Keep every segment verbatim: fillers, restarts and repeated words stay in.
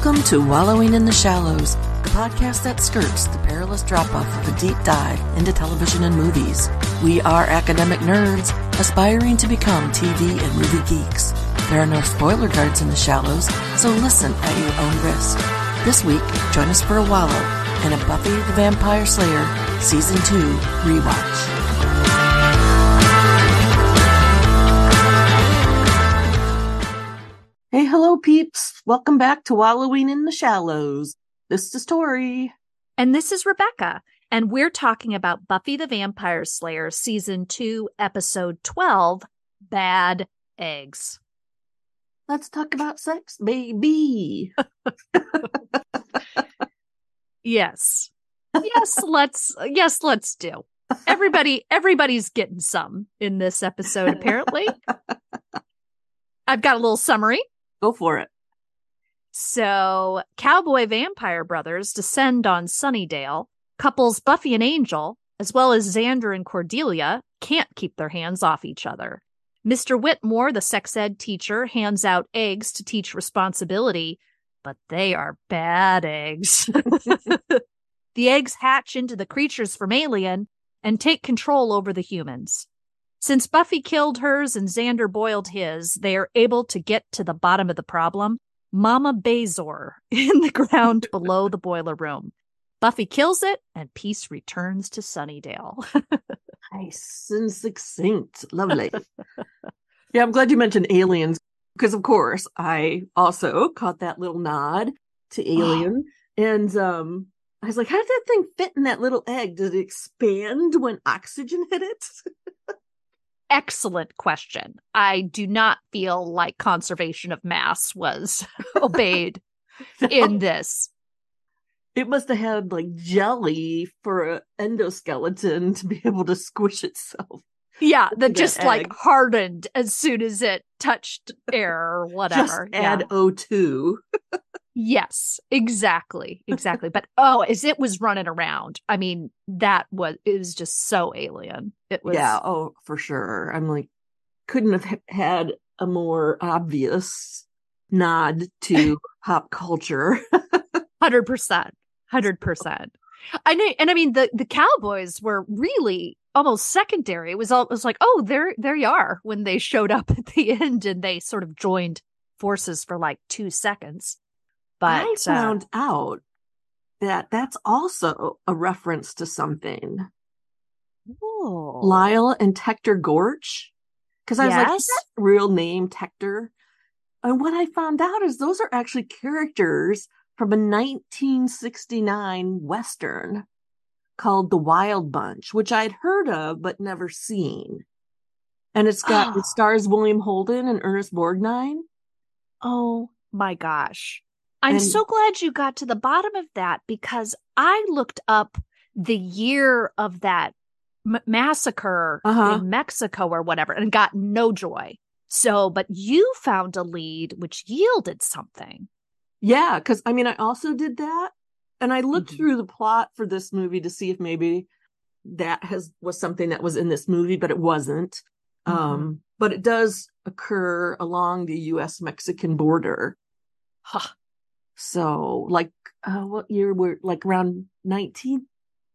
Welcome to Wallowing in the Shallows, the podcast that skirts the perilous drop-off of a deep dive into television and movies. We are academic nerds, aspiring to become T V and movie geeks. There are no spoiler guards in the shallows, so listen at your own risk. This week, join us for a wallow in a Buffy the Vampire Slayer Season two rewatch. Hey, hello, peeps. Welcome back to Wallowing in the Shallows. This is Tori. And this is Rebecca. And we're talking about Buffy the Vampire Slayer Season two, Episode twelve, Bad Eggs. Let's talk about sex, baby. Yes. Yes, let's, yes, let's do. Everybody, everybody's getting some in this episode, apparently. I've got a little summary. Go for it. So, cowboy vampire brothers descend on Sunnydale. Couples Buffy and Angel, as well as Xander and Cordelia, can't keep their hands off each other. Mister Whitmore, the sex ed teacher, hands out eggs to teach responsibility, but they are bad eggs. The eggs hatch into the creatures from Alien and take control over the humans. Since Buffy killed hers and Xander boiled his, they are able to get to the bottom of the problem. Mama Bazor in the ground below the boiler room. Buffy kills it, and peace returns to Sunnydale. Nice and succinct. Lovely. Yeah, I'm glad you mentioned Aliens, because of course I also caught that little nod to Alien. and um, I was like, how did that thing fit in that little egg? Did it expand when oxygen hit it? Excellent question. I do not feel like conservation of mass was obeyed in this. It must have had like jelly for an endoskeleton to be able to squish itself. Yeah, that just egg. like hardened as soon as it touched air or whatever. Just add yeah. O two. Yes, exactly. Exactly. But oh, as it was running around, I mean, that was, it was just so alien. It was. Yeah, oh, for sure. I'm like, couldn't have had a more obvious nod to pop culture. one hundred percent. one hundred percent. I know. And I mean, the, the cowboys were really almost secondary. It was all, it was like, oh, there, there you are when they showed up at the end and they sort of joined forces for like two seconds. But I found uh, out that that's also a reference to something. Oh. Lyle and Tector Gorch. Because I was yes. like, is that real name Tector? And what I found out is those are actually characters from a nineteen sixty-nine Western called The Wild Bunch, which I'd heard of but never seen. And it's got, oh. it stars William Holden and Ernest Borgnine. Oh my gosh. I'm And- so glad you got to the bottom of that, because I looked up the year of that m- massacre Uh-huh. in Mexico or whatever and got no joy. So, but you found a lead which yielded something. Yeah, because I mean, I also did that. And I looked Mhm. through the plot for this movie to see if maybe that has was something that was in this movie, but it wasn't. Mhm. Um, but it does occur along the U S Mexican border. Huh. So, like, uh, what year were like around nineteen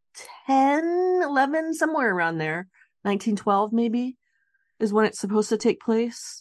ten, eleven, somewhere around there, nineteen twelve maybe is when it's supposed to take place.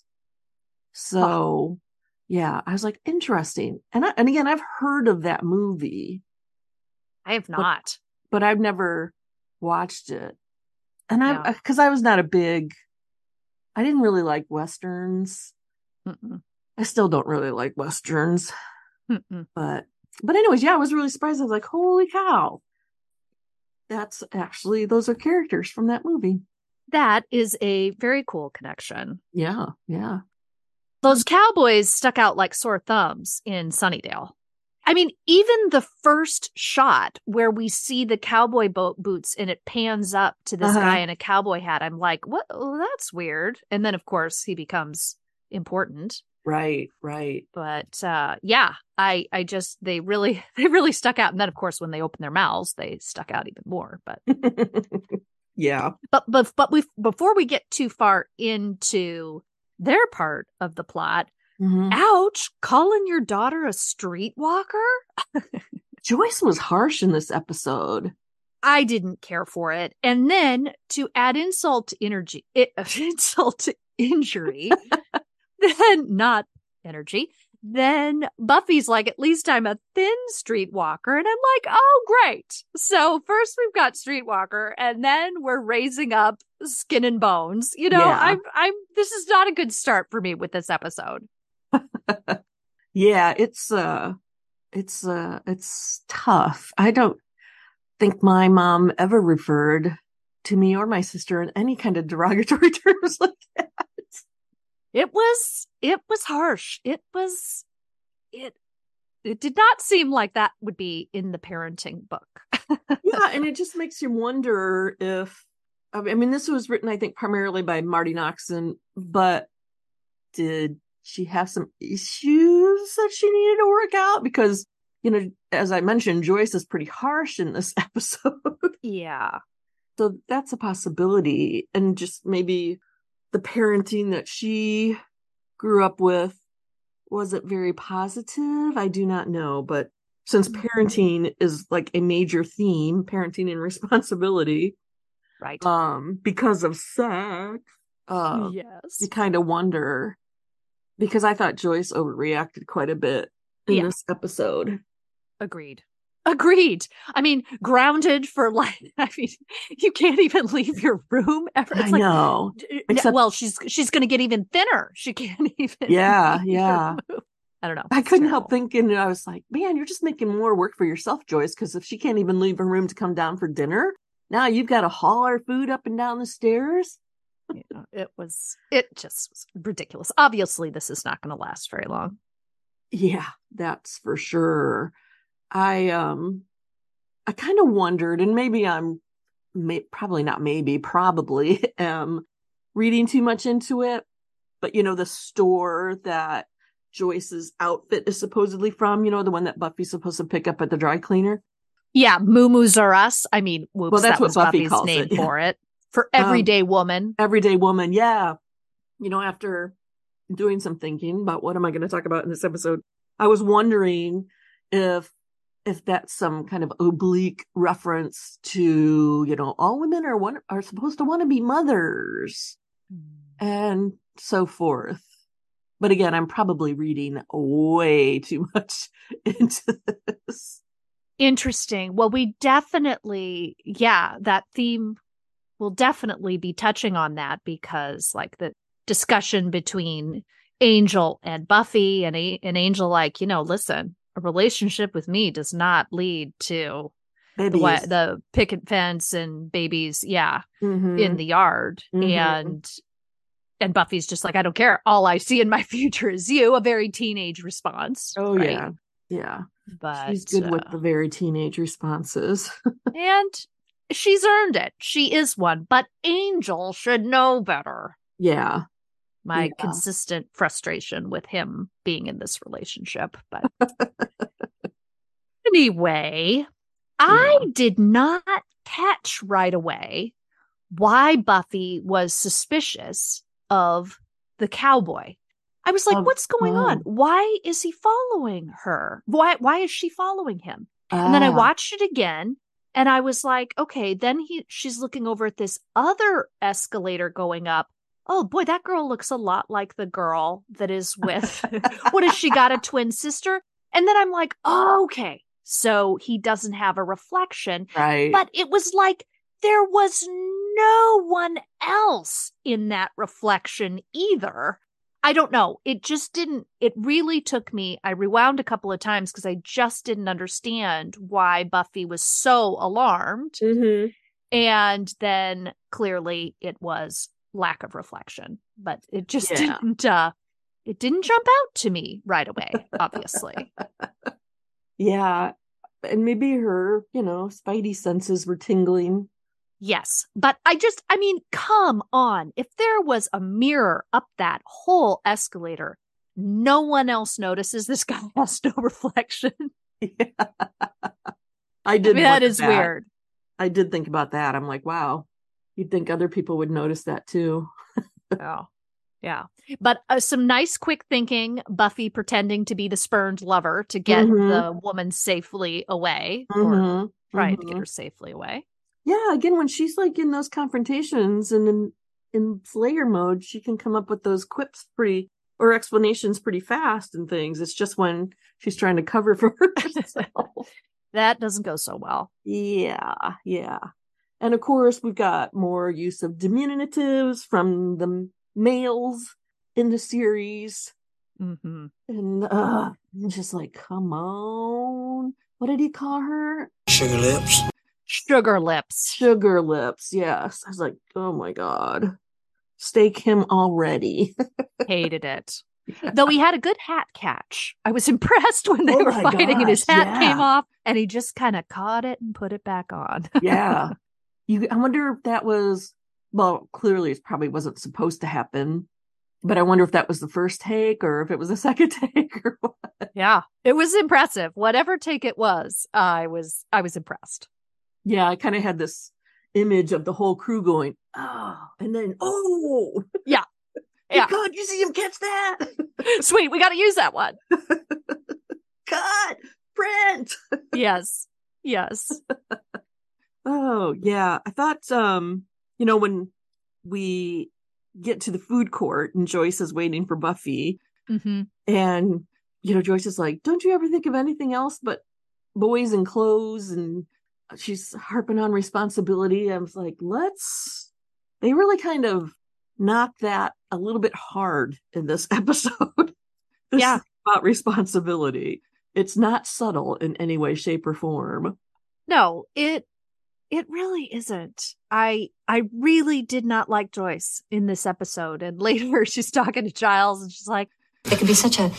So, huh. yeah, I was like, interesting. And I, and again, I've heard of that movie. I have not, but, but I've never watched it. And I, yeah. because I was not a big, I didn't really like Westerns. Mm-mm. I still don't really like Westerns. Mm-mm. But, but anyways, yeah, I was really surprised. I was like, holy cow. That's actually, those are characters from that movie. That is a very cool connection. Yeah, yeah. Those cowboys stuck out like sore thumbs in Sunnydale. I mean, even the first shot where we see the cowboy boat boots and it pans up to this Uh-huh. guy in a cowboy hat, I'm like, what? Oh, that's weird. And then, of course, he becomes important. Right, right. But uh, yeah, I, I just, they really, they really stuck out. And then, of course, when they opened their mouths, they stuck out even more. But yeah. But but but we before we get too far into their part of the plot, Mm-hmm. Ouch, calling your daughter a streetwalker? Joyce was harsh in this episode. I didn't care for it. And then to add insult to energy, it, insult to injury, then not energy, then Buffy's like, at least I'm a thin streetwalker. And I'm like, oh, great. So first we've got streetwalker, and then we're raising up skin and bones. You know, Yeah. I'm, I'm, this is not a good start for me with this episode. Yeah, it's, uh, it's, uh, it's tough. I don't think my mom ever referred to me or my sister in any kind of derogatory terms like that. It was, it was harsh. It was, it, it did not seem like that would be in the parenting book. Yeah, and it just makes you wonder if, I mean, this was written, I think, primarily by Marty Noxon, but did she have some issues that she needed to work out? Because, you know, as I mentioned, Joyce is pretty harsh in this episode. Yeah. So that's a possibility. And just maybe the parenting that she grew up with, was it very positive? I do not know. But since parenting is like a major theme, parenting and responsibility, right? Um, because of sex, uh, yes, you kind of wonder. Because I thought Joyce overreacted quite a bit in yeah. this episode. Agreed. Agreed. I mean, grounded for like, I mean, you can't even leave your room ever. It's I like, know. Except, well, she's she's going to get even thinner. She can't even. Yeah, yeah. I don't know. I It's couldn't terrible. help thinking, I was like, man, you're just making more work for yourself, Joyce, because if she can't even leave her room to come down for dinner, now you've got to haul our food up and down the stairs. Yeah, it was, it just was ridiculous. Obviously, this is not going to last very long. Yeah, that's for sure. I, um, I kind of wondered, and maybe I'm may, probably not maybe, probably am reading too much into it. But, you know, the store that Joyce's outfit is supposedly from, you know, the one that Buffy's supposed to pick up at the dry cleaner. Yeah, Moo-Moo's Are Us. I mean, whoops, well, that's that what was Buffy Buffy's calls name it. Yeah. for it. For everyday um, woman. Everyday woman, yeah. You know, after doing some thinking about what am I going to talk about in this episode, I was wondering if if that's some kind of oblique reference to, you know, all women are one are supposed to want to be mothers mm. and so forth. But again, I'm probably reading way too much into this. Interesting. Well, we definitely, yeah, that theme will definitely be touching on that, because like the discussion between Angel and Buffy, and, a- and Angel like, you know, listen, a relationship with me does not lead to the, the picket fence and babies, yeah, mm-hmm. in the yard. Mm-hmm. And and Buffy's just like, I don't care. All I see in my future is you. A very teenage response. Oh, right? yeah. Yeah. But she's good uh, with the very teenage responses. And she's earned it. She is one. But Angel should know better. Yeah. My yeah. consistent frustration with him being in this relationship. But anyway, yeah. I did not catch right away why Buffy was suspicious of the cowboy. I was like, oh, what's going oh. on? Why is he following her? Why why is she following him? Ah. And then I watched it again, and I was like, okay, then he she's looking over at this other escalator going up. Oh boy, that girl looks a lot like the girl that is with what has she got, a twin sister? And then I'm like, oh, okay. So he doesn't have a reflection. Right. But it was like there was no one else in that reflection either. I don't know. It just didn't, it really took me, I rewound a couple of times because I just didn't understand why Buffy was so alarmed. Mm-hmm. And then clearly it was lack of reflection, but it just yeah. didn't, uh, it didn't jump out to me right away, obviously. Yeah. And maybe her, you know, spidey senses were tingling. Yes. But I just, I mean, come on. If there was a mirror up that whole escalator, no one else notices this guy has no reflection. Yeah. I did. I mean, that is that. weird. I did think about that. I'm like, wow, you'd think other people would notice that too. Oh. Yeah. But uh, some nice quick thinking, Buffy pretending to be the spurned lover to get Mhm. the woman safely away, or Mhm. trying to get Mhm. her safely away. Yeah, again, when she's like in those confrontations and in in Slayer mode, she can come up with those quips pretty or explanations pretty fast and things. It's just when she's trying to cover for herself. That doesn't go so well. Yeah, yeah. And of course, we've got more use of diminutives from the males in the series. Mm-hmm. And uh, I'm just like, come on. What did he call her? Sugar lips. Sugar lips. Sugar lips, yes. I was like, oh my God. Stake him already. Hated it. Though he had a good hat catch. I was impressed when they Oh were my fighting and his gosh, hat yeah. came off and he just kind of caught it and put it back on. Yeah. You, I wonder if that was, well, clearly it probably wasn't supposed to happen, but I wonder if that was the first take or if it was the second take or what. Yeah, it was impressive. Whatever take it was, I was I was impressed. Yeah, I kind of had this image of the whole crew going, oh, and then, oh. Yeah. Yeah. God, you see him catch that? Sweet, we got to use that one. Cut, print. Yes, yes. Oh, yeah. I thought, um, you know, when we get to the food court and Joyce is waiting for Buffy, Mm-hmm. and, you know, Joyce is like, don't you ever think of anything else but boys and clothes? And she's harping on responsibility. I was like, let's, they really kind of knock that a little bit hard in this episode. This Yeah. is about responsibility. It's not subtle in any way, shape, or form. No, it it really isn't. I I really did not like Joyce in this episode. And later she's talking to Giles and she's like, It could be such a,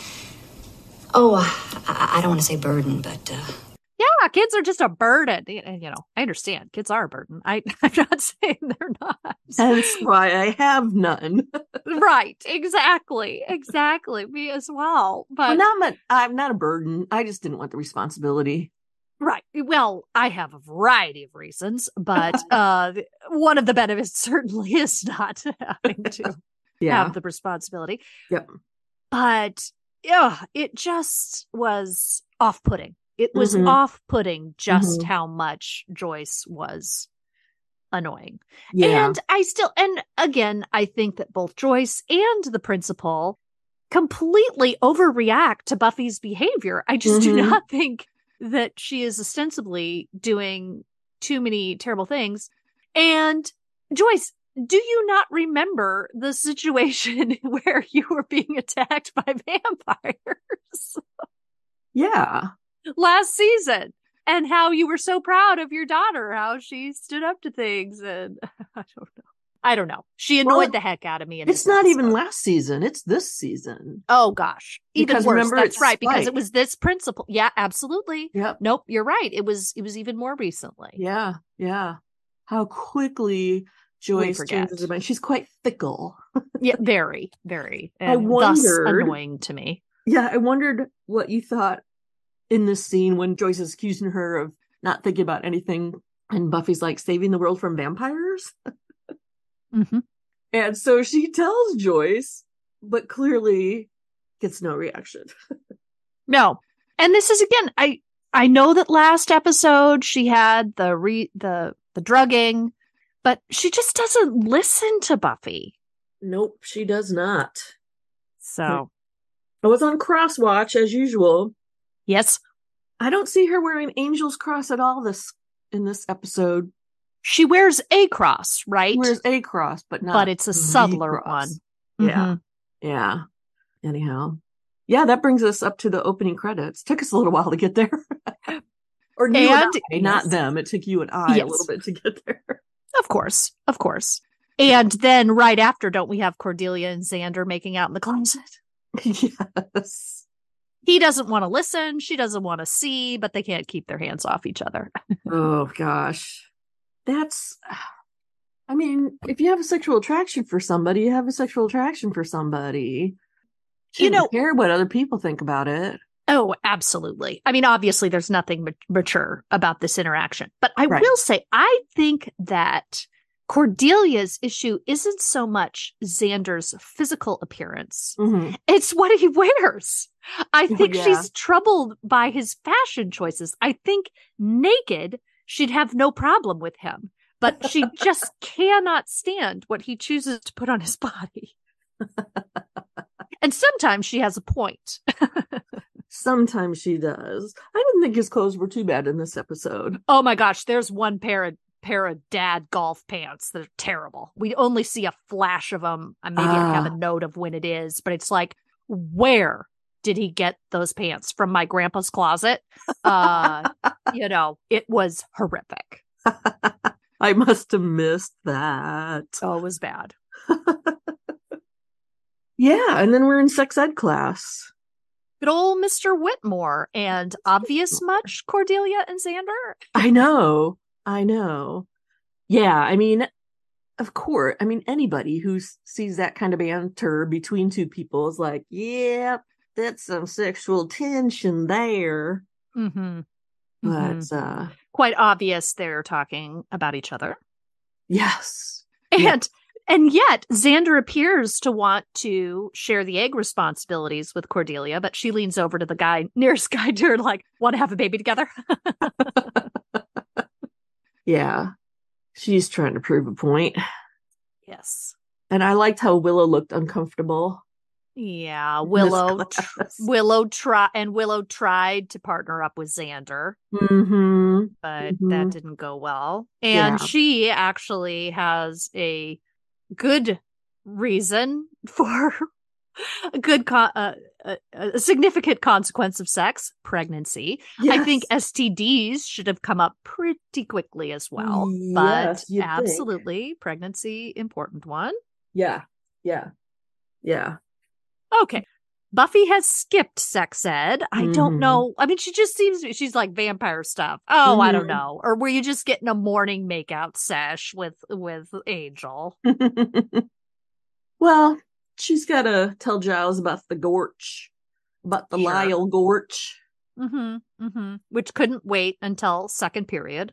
oh, I, I don't want to say burden, but uh, yeah, kids are just a burden. And, you know, I understand kids are a burden. I, I'm not saying they're not. Hence why I have none. Right. Exactly. Exactly. Me as well. But Well, not my, I'm not a burden. I just didn't want the responsibility. right. Well, I have a variety of reasons, but uh, one of the benefits certainly is not having to Yeah. have the responsibility. Yep. But yeah, it just was off-putting. It was Mhm. off-putting just Mhm. how much Joyce was annoying. Yeah. And I still, and again, I think that both Joyce and the principal completely overreact to Buffy's behavior. I just do Mhm. not think that she is ostensibly doing too many terrible things. And Joyce, do you not remember the situation where you were being attacked by vampires Yeah. last season? And how you were so proud of your daughter, how she stood up to things, and I don't know. I don't know. She annoyed Well, the heck out of me. In It's this not even episode. last season. It's this season. Oh gosh, even Because worse. remember, That's it's right, because Spike. it was this principal. Yeah, absolutely. Yep. Nope, you're right. It was. It was even more recently. Yeah. Yeah. How quickly Joyce forget. changes her mind. She's quite fickle. Yeah, very, very. I And thus wondered- annoying to me. Yeah. I wondered what you thought in this scene when Joyce is accusing her of not thinking about anything. And Buffy's like, saving the world from vampires. Mm-hmm. And so she tells Joyce, but clearly gets no reaction. No, and this is again. I I know that last episode she had the re the the drugging, but she just doesn't listen to Buffy. Nope, she does not. So I was on Crosswatch as usual. yes, I don't see her wearing Angel's Cross at all this in this episode. she wears a cross, right? She wears a cross, but not but it's a the subtler cross. one. Yeah. Mhm. Yeah. Anyhow. Yeah, that brings us up to the opening credits. Took us a little while to get there. Or you and, And- I, not yes. them. It took you and I Yes. a little bit to get there. Of course, of course. And then right after, don't we have Cordelia and Xander making out in the closet? Yes. He doesn't want to listen. She doesn't want to see, but they can't keep their hands off each other. Oh gosh. That's I mean, if you have a sexual attraction for somebody, you have a sexual attraction for somebody. You You know- don't care what other people think about it. Oh, absolutely. I mean, obviously, there's nothing ma- mature about this interaction. But I Right. will say, I think that Cordelia's issue isn't so much Xander's physical appearance. Mm-hmm. It's what he wears. I think yeah. she's troubled by his fashion choices. I think naked, she'd have no problem with him, but she just cannot stand what he chooses to put on his body. And sometimes she has a point. Sometimes she does. I didn't think his clothes were too bad in this episode. Oh my gosh, there's one pair of pair of dad golf pants that are terrible. We only see a flash of them. Maybe Ah. I have a note of when it is, but it's like, where did he get those pants? From my grandpa's closet? Uh, you know, it was horrific. I must have missed that. Oh, it was bad. Yeah, and then we're in sex ed class. Good old Mister Whitmore. And obvious much, Cordelia and Xander? I know. I know. Yeah, I mean, of course. I mean, anybody who s- sees that kind of banter between two people is like, yeah, that's some sexual tension there. Mm-hmm. But, Mhm. uh, Quite obvious they're talking about each other. yes. And Yeah. and yet Xander appears to want to share the egg responsibilities with Cordelia, but she leans over to the guy nearest guy to her like, want to have a baby together? Yeah. She's trying to prove a point. Yes. And I liked how Willow looked uncomfortable. Yeah, in this Willow tr- class. Willow try and Willow tried to partner up with Xander, Mm-hmm. but Mhm. that didn't go well. And Yeah. she actually has a good reason for a good co- uh, a, a significant consequence of sex, pregnancy. I think Yes. S T Ds should have come up pretty quickly as well, but Yes, you'd think. absolutely pregnancy important one. Yeah. Yeah. Yeah. Okay. Buffy has skipped sex ed. I don't Mhm. know. I mean, she just seems, she's like vampire stuff. Oh, I don't Mhm. know. Or were you just getting a morning makeout sesh with, with Angel? Well, she's got to tell Giles about the Gorch, about the Sure. Lyle Gorch. Mm-hmm. Mm-hmm. Which couldn't wait until second period.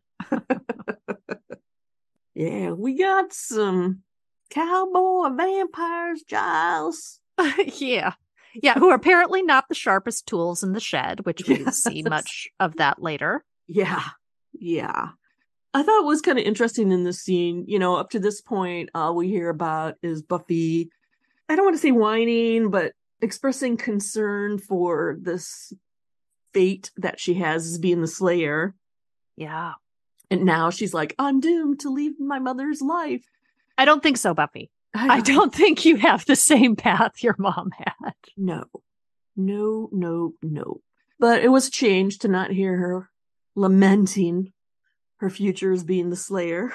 Yeah, we got some cowboy vampires, Giles. Yeah. Yeah. Who are apparently not the sharpest tools in the shed, which we Yes. see much of that later. Yeah. Yeah. I thought it was kind of interesting in this scene. You know, up to this point, all we hear about is Buffy, I don't want to say whining, but expressing concern for this fate that she has as being the Slayer. Yeah. And now she's like, I'm doomed to leave my mother's life. I don't think so, Buffy. I don't think you have the same path your mom had. No, no, no, no. But it was a change to not hear her lamenting her future as being the Slayer.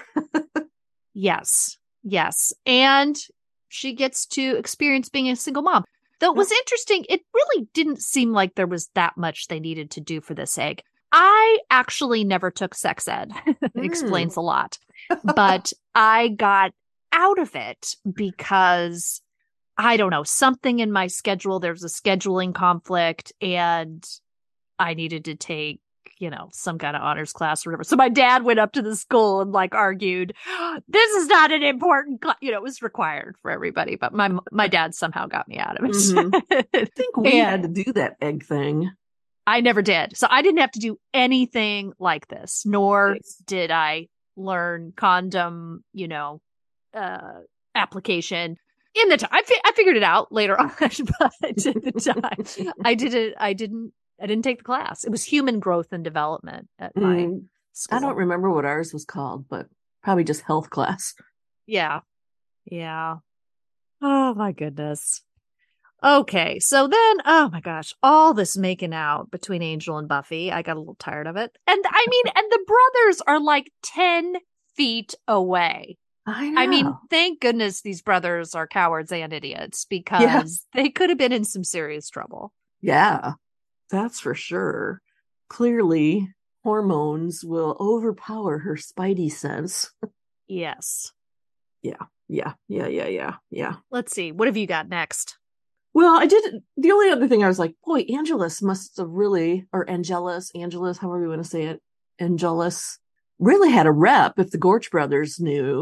Yes. Yes. And she gets to experience being a single mom. Though it was interesting, it really didn't seem like there was that much they needed to do for this egg. I actually never took sex ed. It Mm. explains a lot. But I got out of it because I don't know, something in my schedule, there's a scheduling conflict and I needed to take, you know, some kind of honors class or whatever. So my dad went up to the school and like argued, this is not an important, cl-. you know, it was required for everybody, but my my dad somehow got me out of it. Mhm. I think we And had to do that egg thing. I never did. So I didn't have to do anything like this, nor Nice. did I learn condom, you know, uh, application in the time. I, fi- I figured it out later on, but at the time, I didn't, I didn't, I didn't take the class. It was human growth and development at my Mm, school. I don't remember what ours was called, but probably just health class. Yeah. Yeah. Oh my goodness. Okay. So then, oh my gosh, all this making out between Angel and Buffy. I got a little tired of it. And I mean, and the brothers are like ten feet away. I know. I mean, thank goodness these brothers are cowards and idiots because they could have been in some serious trouble. Yeah, that's for sure. Clearly, hormones will overpower her spidey sense. Yes. Yeah, yeah, yeah, yeah, yeah, yeah. Let's see. What have you got next? Well, I did. The only other thing I was like, boy, Angelus must have really, or Angelus, Angelus, however you want to say it, Angelus really had a rep if the Gorch brothers knew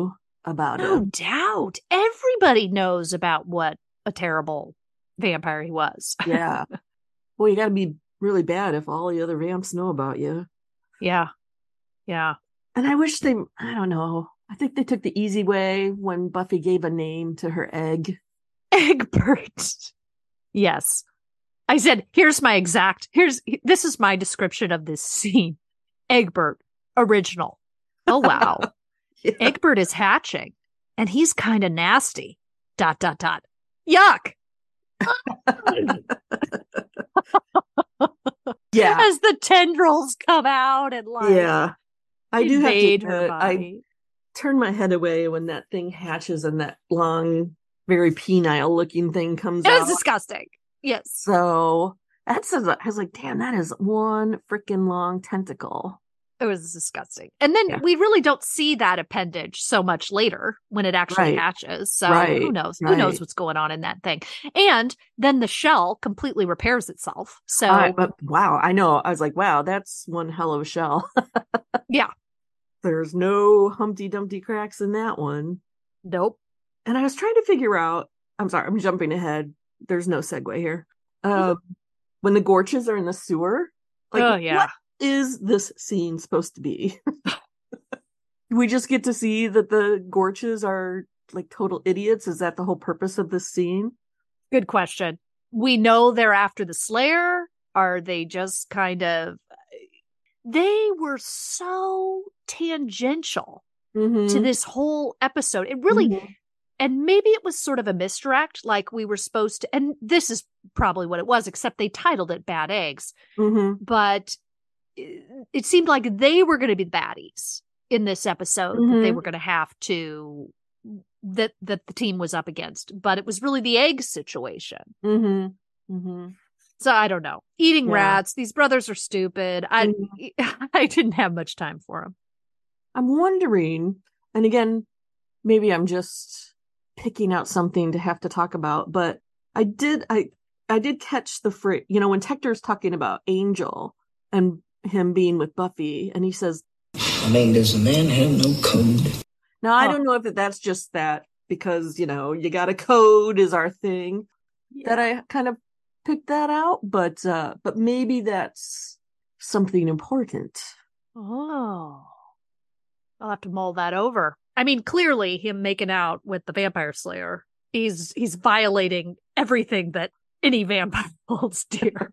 about No him. doubt. Everybody knows about what a terrible vampire he was. Yeah. Well, you got to be really bad if all the other vamps know about you. Yeah. Yeah. And I wish they, I don't know. I think they took the easy way when Buffy gave a name to her egg. Egbert. Yes. I said, here's my exact, here's, this is my description of this scene. Egbert, original. Oh, wow. Yeah. Egbert is hatching and he's kind of nasty. Dot, dot, dot. Yuck. Yeah. As the tendrils come out and like, Yeah. I do have to invade her admit, I body. turn my head away when that thing hatches and that long, very penile looking thing comes It was out. disgusting. Yes. So that's, I was like, damn, that is one freaking long tentacle. It was disgusting. And then Yeah. we really don't see that appendage so much later when it actually Right. hatches. So Right. who knows? Who Right. knows what's going on in that thing? And then the shell completely repairs itself. So I, but wow, I know. I was like, wow, that's one hell of a shell. yeah. There's no Humpty Dumpty cracks in that one. Nope. And I was trying to figure out, I'm sorry, I'm jumping ahead. There's no segue here. Um, when the Gorches are in the sewer, like, Oh, yeah. what is this scene supposed to be? We just get to see that the Gorches are like total idiots. Is that the whole purpose of this scene? Good question. We know they're after the Slayer. Are they just kind of, they were so tangential Mm-hmm. to this whole episode. It really, Mhm. and maybe it was sort of a misdirect, like we were supposed to, and this is probably what it was, except they titled it Bad Eggs. Mm-hmm. But it, it seemed like they were going to be the baddies in this episode that they Mhm. were going to have to, that, that the team was up against. But it was really the egg situation. Mm-hmm. Mm-hmm. So I don't know. Eating Yeah. rats. These brothers are stupid. I, I didn't have much time for them. I'm wondering, and again, maybe I'm just picking out something to have to talk about, but I did, I, I did catch the phrase, you know, when Tector's talking about Angel and him being with Buffy, and he says, I mean, does a man have no code? now I Oh. don't know if that's just that because, you know, you got a code is our thing that I kind of picked that out, but, uh, but maybe that's something important. Oh. I'll have to mull that over. I mean, clearly him making out with the vampire slayer, he's he's violating everything that any vampire holds dear.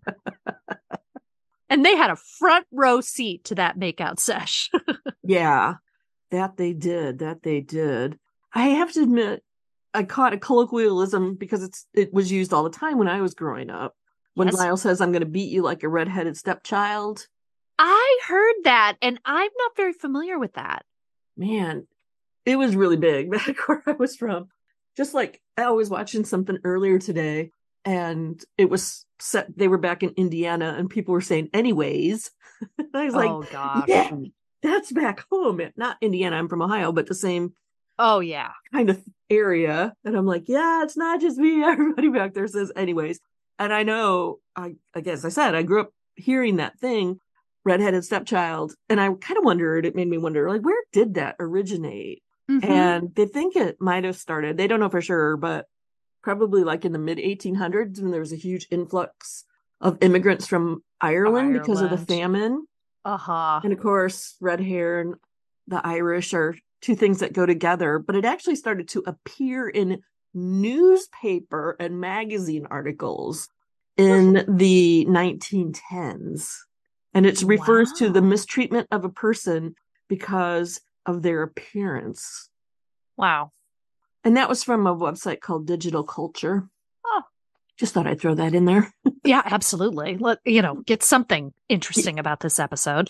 And they had a front row seat to that makeout sesh. Yeah, that they did. That they did. I have to admit, I caught a colloquialism because it's it was used all the time when I was growing up. When Yes. Lyle says, "I'm going to beat you like a redheaded stepchild," I heard that, and I'm not very familiar with that. man, it was really big back where I was from. Just like I was watching something earlier today, and it was set. They were back in Indiana, and people were saying, "Anyways," I was like, Oh gosh. "Yeah, that's back home." Not Indiana. I'm from Ohio, but the same Oh yeah. kind of area. And I'm like, yeah, it's not just me. Everybody back there says anyways. And I know, I, I guess I said, I grew up hearing that thing, redheaded stepchild. And I kind of wondered, it made me wonder, like, where did that originate? Mhm. And they think it might have started, they don't know for sure, but probably like in the mid eighteen hundreds when there was a huge influx of immigrants from Ireland, because of the Ireland. famine. Uh-huh. And of course, red hair and the Irish are two things that go together, but it actually started to appear in newspaper and magazine articles in the nineteen tens. And it refers to the Wow. mistreatment of a person because of their appearance. Wow. And that was from a website called Digital Culture. Oh. Just thought I'd throw that in there. Yeah, absolutely. Let you know, get something interesting about this episode.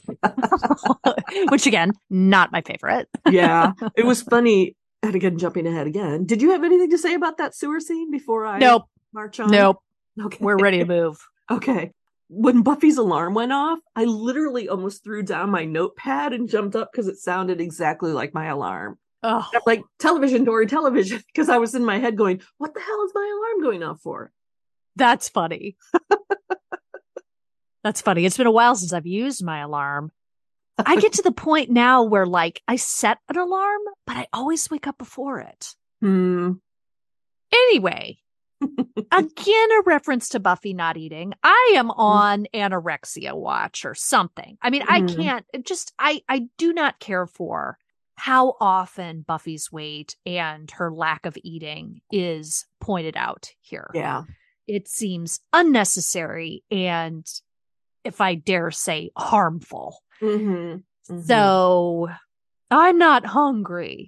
Which again, not my favorite. Yeah, it was funny. And again, jumping ahead again. Did you have anything to say about that sewer scene before I Nope. march on? Nope. Okay. We're ready to move. Okay. When Buffy's alarm went off, I literally almost threw down my notepad and jumped up because it sounded exactly like my alarm. Oh, I'm like, television, Dory, television, because I was in my head going, what the hell is my alarm going off for? that's funny. That's funny. It's been a while since I've used my alarm. I get to the point now where like I set an alarm, but I always wake up before it. Hmm. Anyway, again, a reference to Buffy not eating. I am on anorexia watch or something. I mean, I Mhm. can't it just, I, I do not care for how often Buffy's weight and her lack of eating is pointed out here. Yeah. It seems unnecessary and, if I dare say, harmful. Mm-hmm. Mm-hmm. So I'm not hungry.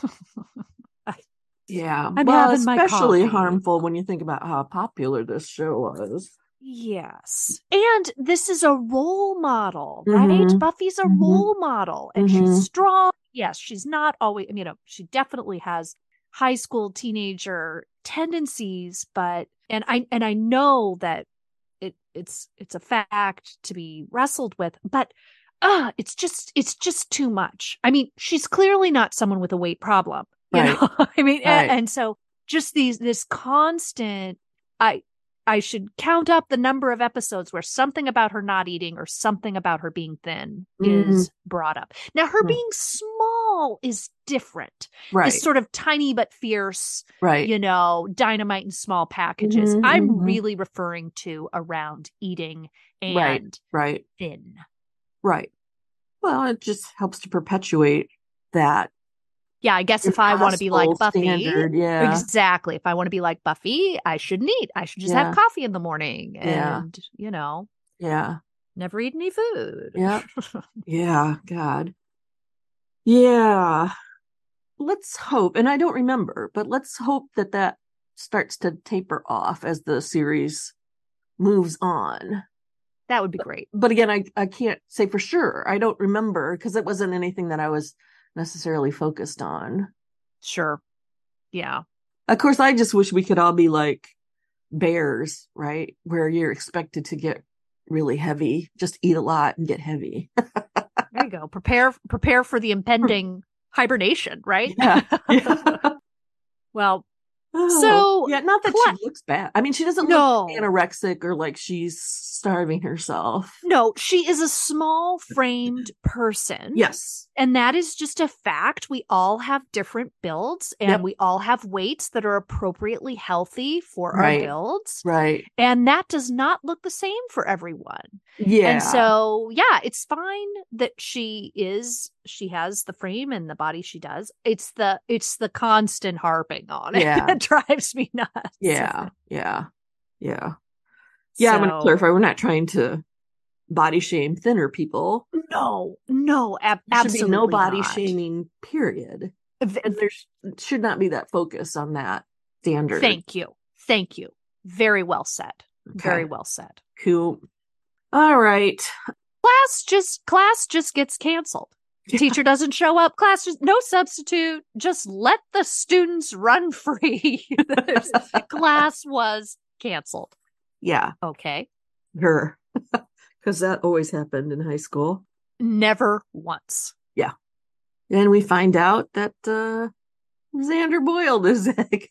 Yeah. I'm well, having my especially coffee. harmful when you think about how popular this show was. Yes. And this is a role model, right? Mhm. Buffy's a Mhm. role model and Mhm. she's strong. Yes, she's not always, you know, she definitely has high school teenager tendencies, but and I and I know that it it's it's a fact to be wrestled with, but uh it's just it's just too much. I mean, she's clearly not someone with a weight problem, you Right. know. I mean, a- Right. and so just these this constant I I should count up the number of episodes where something about her not eating or something about her being thin Mhm. is brought up. Now, her Right. being small is different. Right. This sort of tiny but fierce, Right. you know, dynamite in small packages. Mhm, I'm mhm. really referring to around eating and Right. Right. thin. Right. Well, it just helps to perpetuate that Yeah, I guess if I want to be like impossible Buffy, standard. Yeah. exactly. If I want to be like Buffy, I shouldn't eat. I should just Yeah. have coffee in the morning Yeah. and, you know, Yeah. never eat any food. Yep. Yeah. God. Yeah. Let's hope, and I don't remember, but let's hope that that starts to taper off as the series moves on. That would be great. But again, I, I can't say for sure. I don't remember because it wasn't anything that I was necessarily focused on. Sure. Yeah. Of course, I just wish we could all be like bears, right? Where you're expected to get really heavy, just eat a lot and get heavy. There you go. Prepare prepare for the impending hibernation, right? Yeah. Yeah. Well, Oh, so yeah, not that Cla- she looks bad. I mean, she doesn't No. look anorexic or like she's starving herself. no, she is a small framed person. Yes. And that is just a fact. We all have different builds and Yep. we all have weights that are appropriately healthy for Right. our builds. Right. And that does not look the same for everyone. Yeah. And so, yeah, it's fine that she is, she has the frame and the body she does. It's the, it's the constant harping on it Yeah. that drives me nuts. Yeah. Yeah. Yeah. Yeah. I'm going to So- clarify. We're not trying to body shame thinner people. No, no, ab- There should absolutely be no body not. shaming, period. V- And there sh- should not be that focus on that standard. Thank you. Thank you. Very well said. Okay. Very well said. Cool. All right. Class just class just gets canceled. Teacher doesn't show up. Class just no substitute. Just let the students run free. Class was canceled. Yeah. Okay. Her. Because that always happened in high school. Never once. And we find out that uh, Xander boiled his egg.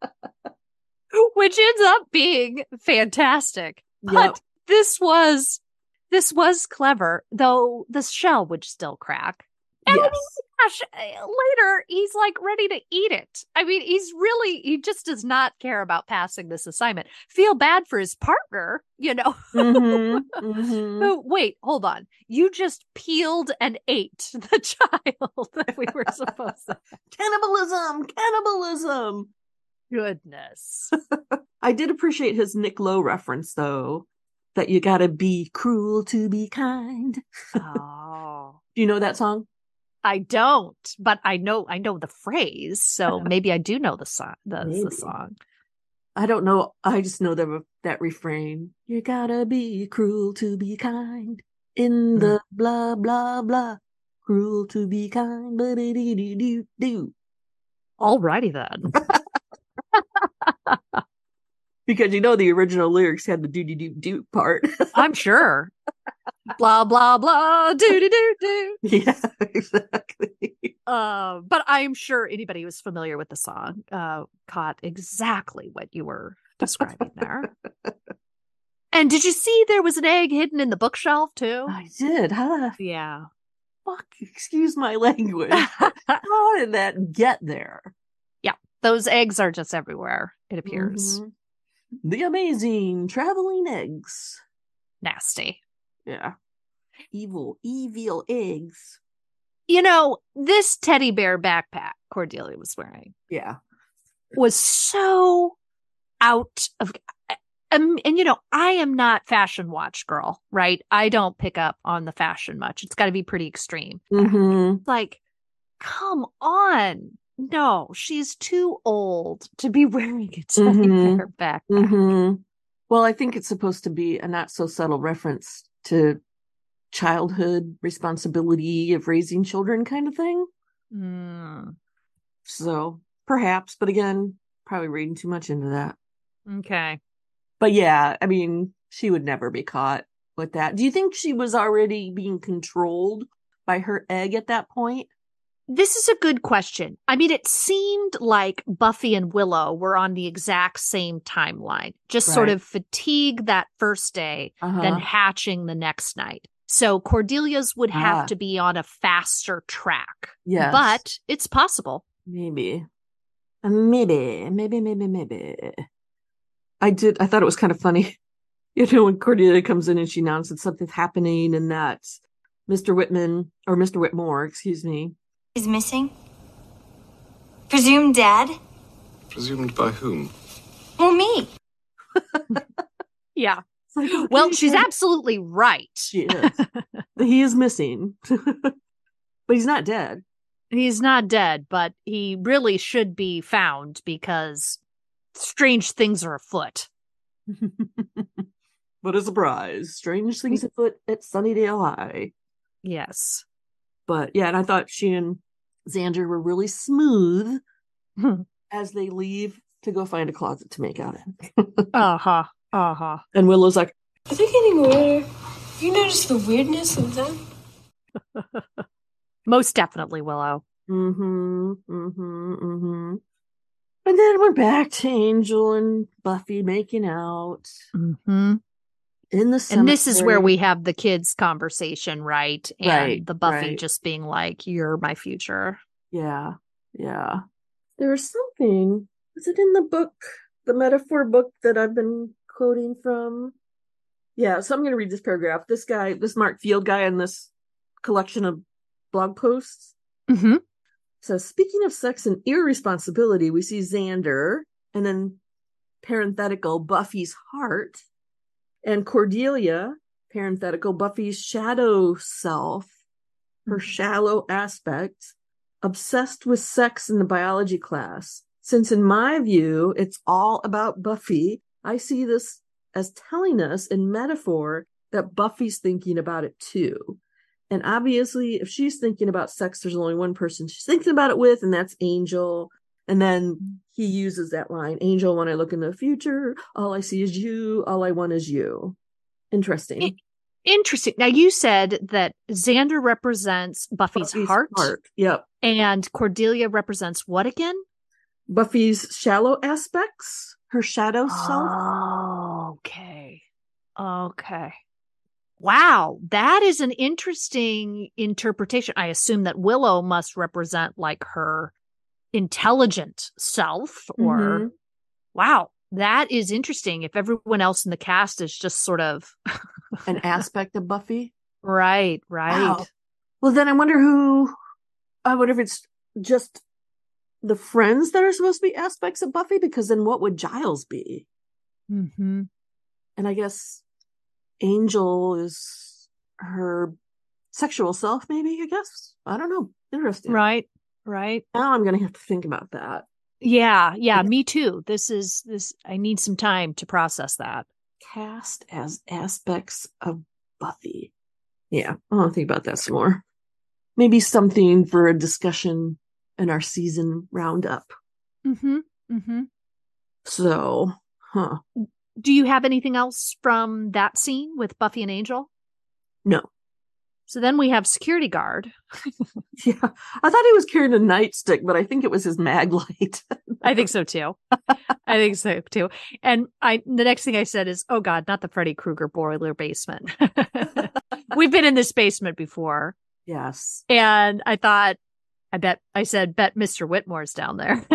Which ends up being fantastic. But Yep. this was this was clever, though the shell would still crack. And Yes. gosh, later he's like ready to eat it. I mean, he's really, he just does not care about passing this assignment. Feel bad for his partner, you know. Mhm, mhm. Oh, wait, hold on. You just peeled and ate the child that we were supposed to. Cannibalism, cannibalism. Goodness. I did appreciate his Nick Lowe reference, though, that you gotta be cruel to be kind. Oh. Do you know that song? I don't, but I know I know the phrase, so maybe I do know the song. The, Maybe. the song. I don't know. I just know that that refrain. You gotta be cruel to be kind. In the blah blah blah. Cruel to be kind. Ba-da-dee-dee-doo-doo. Alrighty then. Because you know the original lyrics had the doo doo doo doo part. I'm sure. Blah blah blah. Do do do do. Yeah, exactly. Uh, but I'm sure anybody who's familiar with the song uh, caught exactly what you were describing there. And did you see there was an egg hidden in the bookshelf too? I did, huh? Yeah. fuck? Excuse my language. How did that get there? Yeah, those eggs are just everywhere, it appears. Mm-hmm. The amazing traveling eggs. Nasty. Yeah. Evil, evil eggs. You know, this teddy bear backpack Cordelia was wearing. Yeah. Was so out of... Um, and, you know, I am not fashion watch girl, right? I don't pick up on the fashion much. It's got to be pretty extreme. Mm-hmm. Like, come on. No, she's too old to be wearing a teddy Mm-hmm. bear backpack. Mm-hmm. Well, I think it's supposed to be a not so subtle reference to childhood responsibility of raising children kind of thing. Mm. So perhaps, but again, probably reading too much into that. Okay. But yeah, I mean, she would never be caught with that. Do you think she was already being controlled by her egg at that point? This is a good question. I mean, it seemed like Buffy and Willow were on the exact same timeline, just Right. sort of fatigue that first day, Uh-huh. then hatching the next night. So Cordelia's would have Ah. to be on a faster track. Yes. But it's possible. Maybe. Uh, Maybe, maybe, maybe, maybe. I did, I thought it was kind of funny. You know, when Cordelia comes in and she announces something's happening and that Mister Whitman, or Mister Whitmore, excuse me. Is missing? Presumed dead? Presumed by whom? Well, me. Yeah. It's like, okay, Well, she's Ted- absolutely right. She is. He is missing. But he's not dead. He's not dead, but he really should be found because strange things are afoot. What a surprise. Strange things afoot at Sunnydale High. Yes. But yeah, and I thought she and Xander were really smooth Hmm. as they leave to go find a closet to make out in. Uh-huh. Uh-huh. And Willow's like, Are they getting weirder? You notice the weirdness of them? Most definitely, Willow. mm-hmm, mm-hmm, mm-hmm. And then we're back to Angel and Buffy making out Mm-hmm. in the cemetery. And this is where we have the kids' conversation, right? And Right, the Buffy right. just being like, you're my future. Yeah, yeah. There was something, was it in the book, the metaphor book that I've been quoting from? Yeah, so I'm going to read this paragraph. This guy, this Mark Field guy in this collection of blog posts Mm-hmm. says, speaking of sex and irresponsibility, we see Xander, and then parenthetical, Buffy's heart, and Cordelia, parenthetical, Buffy's shadow self, her shallow aspect, obsessed with sex in the biology class. Since in my view, it's all about Buffy, I see this as telling us in metaphor that Buffy's thinking about it too. And obviously, if she's thinking about sex, there's only one person she's thinking about it with, and that's Angel. And then he uses that line, Angel, when I look in the future, all I see is you, all I want is you. Interesting. Interesting. Now, you said that Xander represents Buffy's, Buffy's heart, Yep. and Cordelia represents what again? Buffy's shallow aspects, her shadow self. Oh, okay. Okay. Wow, that is an interesting interpretation. I assume that Willow must represent like her intelligent self, or Mhm. wow, that is interesting. If everyone else in the cast is just sort of An aspect of Buffy. right, right. Wow. Well, then I wonder who, I wonder if it's just the friends that are supposed to be aspects of Buffy, because then what would Giles be? Mm-hmm. And I guess Angel is her sexual self, maybe, I guess. I don't know. Interesting. Right, right. Now I'm going to have to think about that. Yeah, yeah, me too. This is this. I need some time to process that. Cast as aspects of Buffy. Yeah, I want to think about that some more. Maybe something for a discussion in our season roundup. Mm-hmm. Mm-hmm. So, huh. Do you have anything else from that scene with Buffy and Angel? No. So then we have security guard. Yeah, I thought he was carrying a nightstick, but I think it was his mag light. I think so too. I think so too. And I, the next thing I said is, "Oh God, not the Freddy Krueger boiler basement." We've been in this basement before. Yes. And I thought, I bet, I said, bet Mister Whitmore's down there.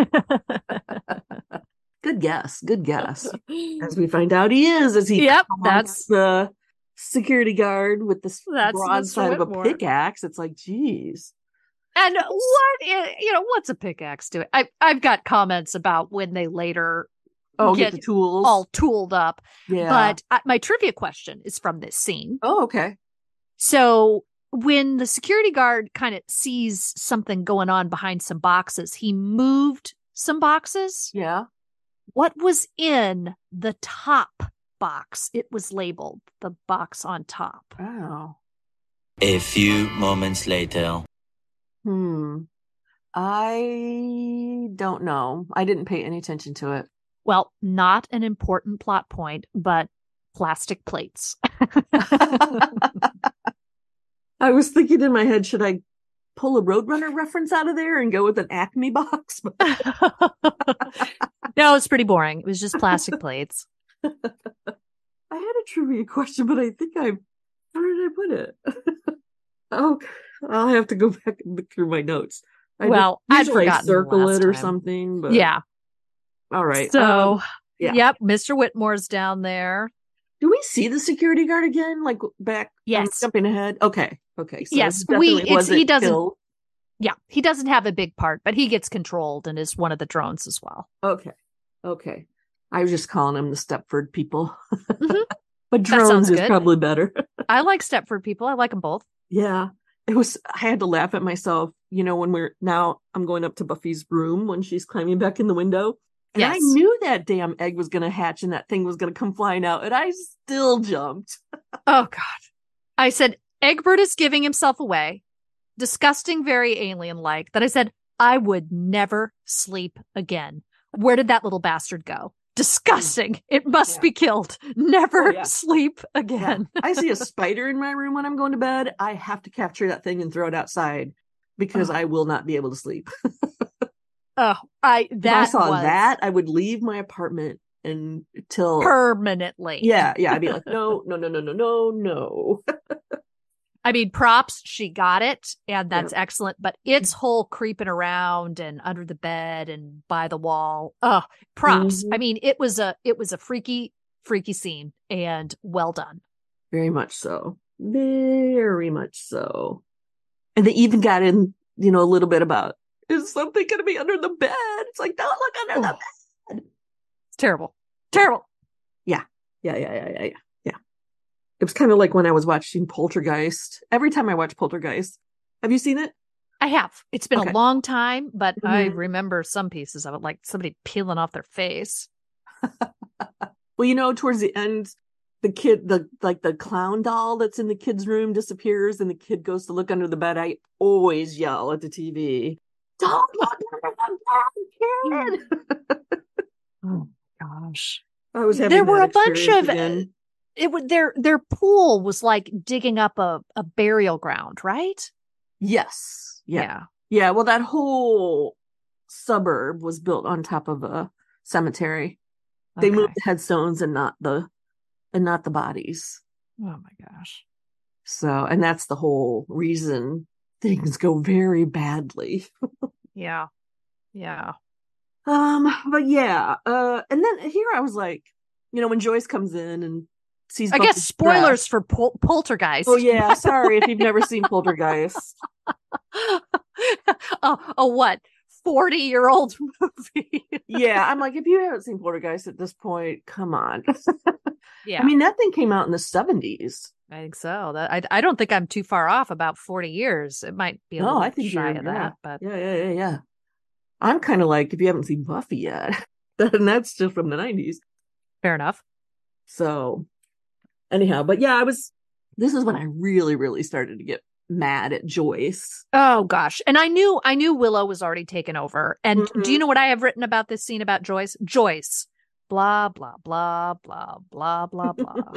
Good guess. Good guess. As we find out, he is, as he Yep, comes that's- the security guard with the That's broadside of a Whitmore. pickaxe. It's like, geez. And what, i- you know, what's a pickaxe doing? I, I've got comments about when they later Oh, get, get the tools. all tooled up. yeah. But I, my trivia question is from this scene. Oh, okay. So when the security guard kind of sees something going on behind some boxes, he moved some boxes. Yeah. What was in the top box? It was labeled the box on top. Oh. A few moments later. Hmm. I don't know. I didn't pay any attention to it. Well, not an important plot point, but plastic plates. I was thinking in my head, should I pull a Roadrunner reference out of there and go with an Acme box? No, it's pretty boring. It was just plastic plates. I had a trivia question, but I think I, where did I put it? Oh, I'll have to go back and look through my notes. I Well, just, I'd usually I forgotten circle last it or time. something, but Yeah. all right. So, Um, yeah. yep, Mister Whitmore's down there. do we see the security guard again? Like back? I'm Yes. jumping ahead. Okay. Okay. So Yes, it we- definitely it's- wasn't he doesn't- killed. Yeah, he doesn't have a big part, but he gets controlled and is one of the drones as well. Okay. Okay. I was just calling them the Stepford people. Mhm. But That sounds drones is good. probably better. I like Stepford people. I like them both. Yeah. It was, I had to laugh at myself, you know, when we're now I'm going up to Buffy's room when she's climbing back in the window. And I Yes. knew that damn egg was going to hatch and that thing was going to come flying out. And I still jumped. Oh, God. I said, Egbert is giving himself away. Disgusting, very alien-like. That I said, I would never sleep again. Where did that little bastard go? Disgusting. It must Yeah. be killed. Never Oh, yeah. sleep Yeah. again. I see a spider in my room when I'm going to bed. I have to capture that thing and throw it outside because Oh. I will not be able to sleep. Oh, I If I that saw was that, I would leave my apartment until permanently. yeah, yeah. I'd be like, no, no, no, no, no, no, no. I mean, props, she got it, and that's excellent. But its whole creeping around and under the bed and by the wall. Oh, props. Mhm. I mean, it was a it was a freaky, freaky scene, and well done. Very much so. Very much so. And they even got in, you know, a little bit about, is something going to be under the bed? It's like, don't look under the Oh. bed. It's terrible. Terrible. Yeah, yeah, yeah, yeah, yeah, yeah. It was kind of like when I was watching Poltergeist. Every time I watch Poltergeist, have you seen it? I have. It's been Okay. a long time, but I Mhm. remember some pieces of it, like somebody peeling off their face. Well, you know, towards the end, the kid, the like the clown doll that's in the kid's room disappears, and the kid goes to look under the bed. I always yell at the T V, "Don't look under the bed, kid!" Oh gosh. I was having There were that a bunch experience of again. it would their their pool was like digging up a, a burial ground, right? Yes, yeah. yeah, Well, that whole suburb was built on top of a cemetery. They Okay. moved the headstones and not the and not the bodies. Oh my gosh. So, and that's the whole reason things go very badly. Yeah. Yeah. Um, but yeah, uh, and then here I was like, you know, when Joyce comes in and sees, I guess Buffy's spoilers dress- for Pol- Poltergeist. Oh yeah, sorry if you've never seen Poltergeist. oh, oh, what? forty year old movie. Yeah, I'm like, if you haven't seen Poltergeist at this point, come on. Yeah. I mean, that thing came out in the seventies. I think so. That I I don't think I'm too far off about forty years. It might be a No, little I think shy you're- of yeah. that, but Yeah, yeah, yeah, yeah. I'm kind of like, if you haven't seen Buffy yet, then that's just from the nineties. fair enough. So, anyhow, but yeah, I was. This is when I really, really started to get mad at Joyce. Oh gosh. And I knew I knew Willow was already taken over. And Mhm. do you know what I have written about this scene about Joyce? Joyce. Blah blah blah blah blah blah blah.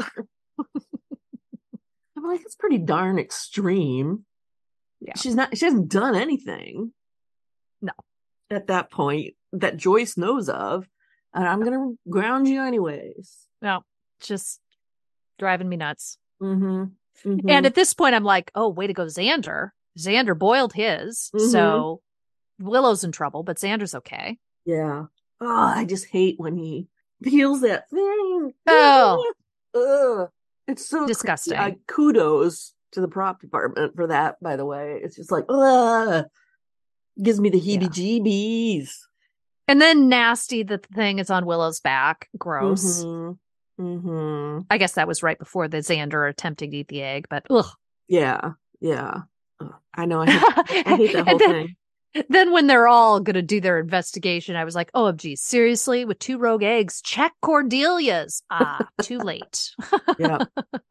I'm like, it's pretty darn extreme. Yeah. She's not. She hasn't done anything. No. At that point, that Joyce knows of, and I'm gonna ground you anyways. No, just driving me nuts. Mm-hmm. Mm-hmm. And at this point, I'm like, oh, way to go, Xander. Xander boiled his, Mhm. so Willow's in trouble, but Xander's okay. Yeah. Oh, I just hate when he peels that thing. Oh. Ugh. It's so Disgusting. creepy. I, kudos to the prop department for that, by the way. It's just like, ugh. Gives me the heebie-jeebies. And then nasty that the thing is on Willow's back. Gross. Mm-hmm. Mm-hmm. I guess that was right before the Xander attempting to eat the egg, but ugh. Yeah. Yeah. Ugh. I know. I hate, I hate that whole then, thing. Then when they're all going to do their investigation, I was like, oh, geez, seriously? With two rogue eggs? Check Cordelia's. Ah, too late. Yeah.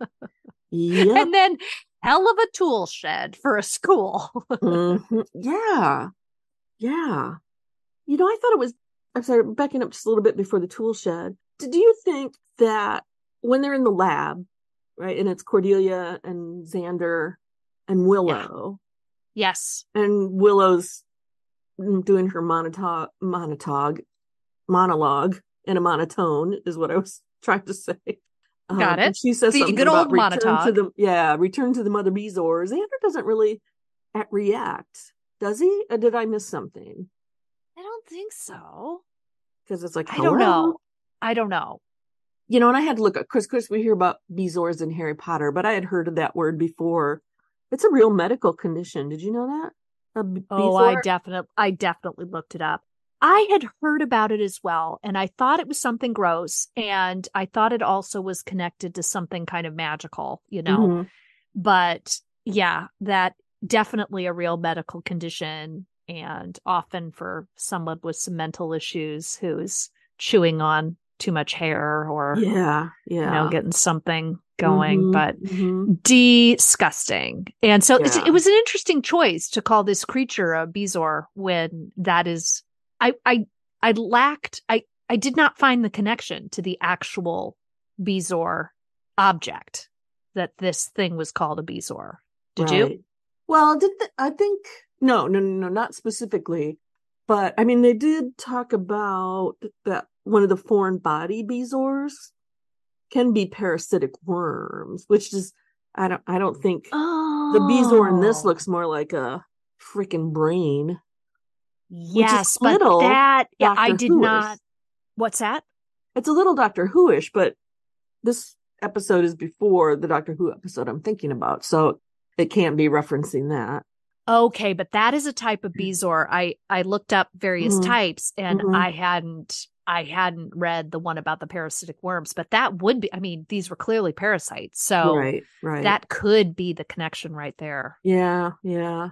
Yep. And then hell of a tool shed for a school. Mm-hmm. Yeah. Yeah. You know, I thought it was, I'm sorry, backing up just a little bit before the tool shed. Do you think that when they're in the lab, right, and it's Cordelia and Xander and Willow, yeah. Yes. And Willow's doing her monologue, monologue, monologue in a monotone is what I was trying to say. Got um, it. And she says the something good about old return monotone. to the yeah, return to the Mother Bezoar. Xander doesn't really react, does he? Or did I miss something? I don't think so. Because it's like, I don't know. I don't know. You know, and I had to look at, Chris, Chris, we hear about Bezoars in Harry Potter, but I had heard of that word before. It's a real medical condition. Did you know that? A B- oh, Bezoar? I definitely, I definitely looked it up. I had heard about it as well, and I thought it was something gross, and I thought it also was connected to something kind of magical, you know. Mm-hmm. But yeah, that definitely a real medical condition, and often for someone with some mental issues who's chewing on too much hair or Yeah, yeah. you know, getting something going, mm-hmm, but mm-hmm. disgusting. And so yeah. it's, it was an interesting choice to call this creature a Bezoar when that is, I, I, I lacked, I, I did not find the connection to the actual Bezoar object that this thing was called a Bezoar. Did right. you? Well, did the, I think, no, no, no, no, not specifically, but I mean, they did talk about that one of the foreign body Bezoars can be parasitic worms, which is, I don't, I don't think oh. the Bezoar in this looks more like a freaking brain. Yes, but that, yeah, I did Who-ish. not. What's that? It's a little Doctor Who-ish, but this episode is before the Doctor Who episode I'm thinking about, so it can't be referencing that. Okay, but that is a type of Bezoar. I I looked up various mm-hmm. types, and mm-hmm. I hadn't I hadn't read the one about the parasitic worms, but that would be. I mean, these were clearly parasites, so right, right. that could be the connection right there. Yeah, yeah.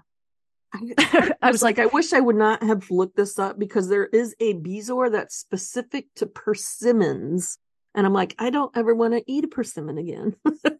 I, I was like, I wish I would not have looked this up because there is a Bezoar that's specific to persimmons, and I'm like, I don't ever want to eat a persimmon again.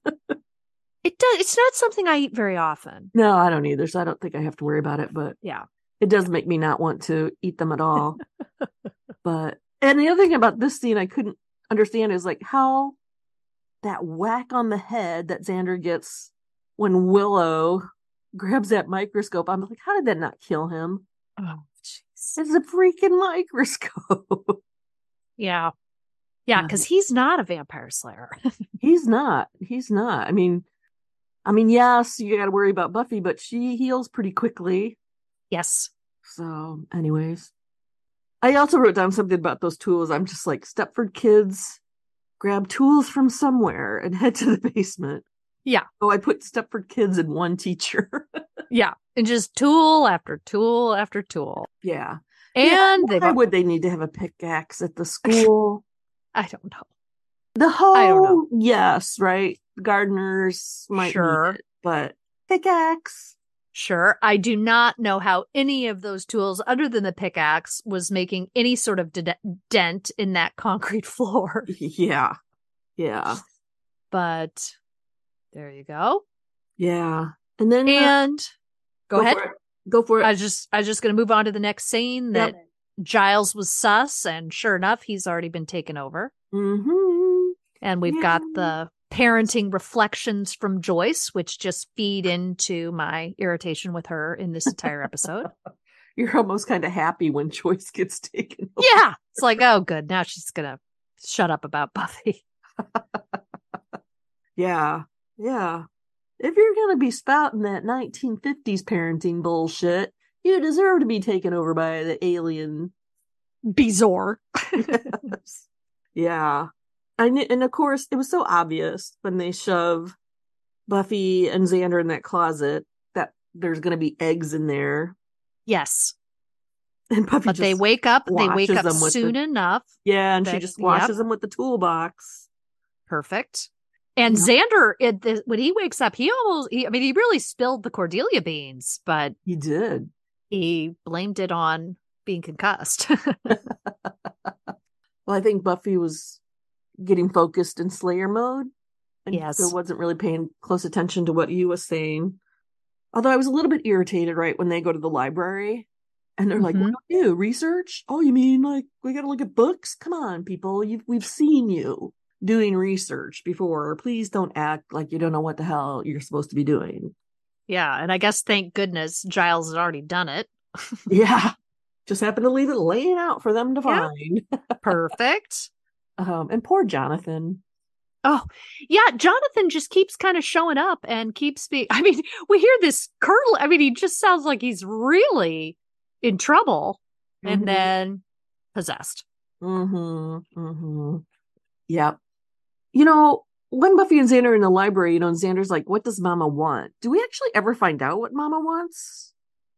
It does. It's not something I eat very often. No, I don't either. So I don't think I have to worry about it. But yeah, it does make me not want to eat them at all. But and the other thing about this scene I couldn't understand is like how that whack on the head that Xander gets when Willow grabs that microscope. I'm like, how did that not kill him? Oh, jeez. It's a freaking microscope. Yeah. Yeah, because he's not a vampire slayer. He's not. He's not. I mean, I mean, yes, you got to worry about Buffy, but she heals pretty quickly. Yes. So, anyways, I also wrote down something about those tools. I'm just like, Stepford kids, grab tools from somewhere and head to the basement. Yeah. Oh, I put Stepford kids in one teacher. Yeah. And just tool after tool after tool. Yeah. And yeah, why would they need to have a pickaxe at the school? I don't know. The hoe, I don't know. Yes, right. Gardeners might sure. need it, but pickaxe. Sure. I do not know how any of those tools, other than the pickaxe, was making any sort of de- dent in that concrete floor. Yeah. Yeah. But there you go. Yeah. And then and uh, go, go ahead. For go for it. I was just I was just gonna move on to the next scene that yep. Giles was sus, and sure enough, he's already been taken over. Mm-hmm. And we've yeah. got the parenting reflections from Joyce, which just feed into my irritation with her in this entire episode. You're almost kind of happy when Joyce gets taken over. Yeah. It's like, oh, good. Now she's going to shut up about Buffy. yeah. Yeah. if you're going to be spouting that nineteen fifties parenting bullshit, you deserve to be taken over by the alien Bezoar. Yes. Yeah. I kn- and of course, it was so obvious when they shove Buffy and Xander in that closet that there's going to be eggs in there. Yes. And Buffy but just they wake up. They wake washes up them with soon the- enough. Yeah, and she that- just washes yep. them with the toolbox. Perfect. And Yeah. Xander, it, the, when he wakes up, he almost, he, I mean, he really spilled the Cordelia beans, but He did. he blamed it on being concussed. Well, I think Buffy was getting focused in Slayer mode. And Yes. so wasn't really paying close attention to what you was saying. Although I was a little bit irritated, right, when they go to the library. And they're like, Mhm. what do you do? Research? Oh, you mean like we got to look at books? Come on, people. You've, we've seen you doing research before. Please don't act like you don't know what the hell you're supposed to be doing. Yeah. And I guess, thank goodness, Giles had already done it. Yeah. Just happened to leave it laying out for them to Yeah. find. Perfect. Um, and poor Jonathan. Oh, yeah. Jonathan just keeps kind of showing up and keeps being, I mean, we hear this curdle. I mean, he just sounds like he's really in trouble and Mhm. then possessed. Mm-hmm. Mm-hmm. Yep. You know, when Buffy and Xander are in the library, you know, and Xander's like, what does Mama want? Do we actually ever find out what Mama wants?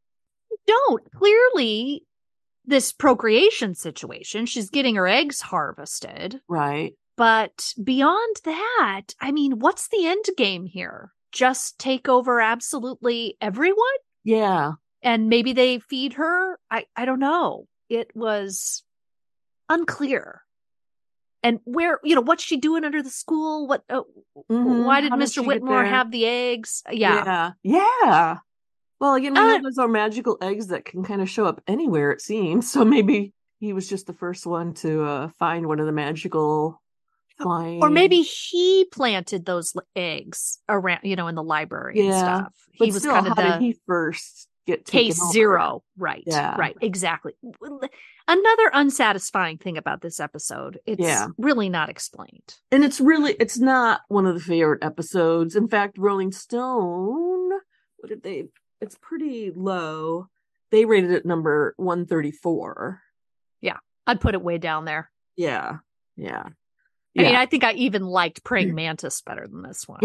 Don't. Clearly, this procreation situation, she's getting her eggs harvested. Right. But beyond that, I mean, what's the end game here? Just take over absolutely everyone? Yeah. And maybe they feed her? I, I don't know. It was unclear. And where, you know, what's she doing under the school? What? Uh, Mhm. Why did How Mister she get Whitmore there? have the eggs? Yeah. Yeah. Yeah. Well, again, we Uh, know those are magical eggs that can kind of show up anywhere, it seems. So maybe he was just the first one to uh, find one of the magical flying. Or maybe he planted those l- eggs around, you know, in the library and Yeah, stuff. But He was still, kind how of the did he first get taken case over? zero. Right. Yeah. Right. Exactly. Another unsatisfying thing about this episode. It's Yeah. really not explained. And it's really, it's not one of the favorite episodes. In fact, Rolling Stone, what did they, it's pretty low. They rated it number one thirty-four. I'd put it way down there. Yeah. Yeah. I mean, Yeah. I think I even liked Praying Mantis better than this one.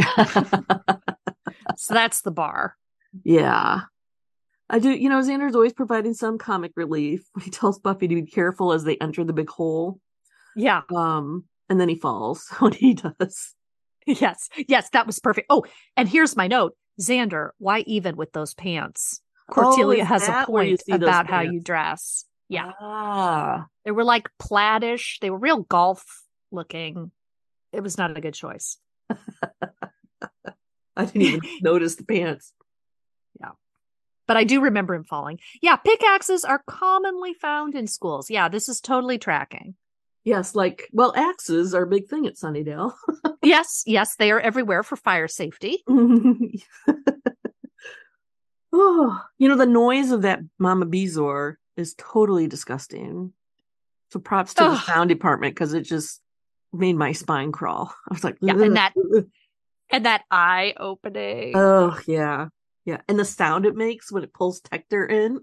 So that's the bar. Yeah. I do, you know, Xander's always providing some comic relief. He tells Buffy to be careful as they enter the big hole. Yeah. Um, and then he falls when he does. Yes. Yes. That was perfect. Oh, and here's my note. Xander, why even with those pants? Cordelia Oh, is has a that where you point see those about how pants? you dress. Yeah. Ah. They were like plaidish. They were real golf looking. It was not a good choice. I didn't even notice the pants. But I do remember him falling. Yeah, pickaxes are commonly found in schools. Yeah, this is totally tracking. Yes, like, well, axes are a big thing at Sunnydale. Yes, yes, they are everywhere for fire safety. Oh, you know, the noise of that Mama Bezoar is totally disgusting. So props to the Ugh. sound department because it just made my spine crawl. I was like, Yeah, and that- "Ugh." And that eye opening. Oh, yeah. Yeah. And the sound it makes when it pulls Tector in.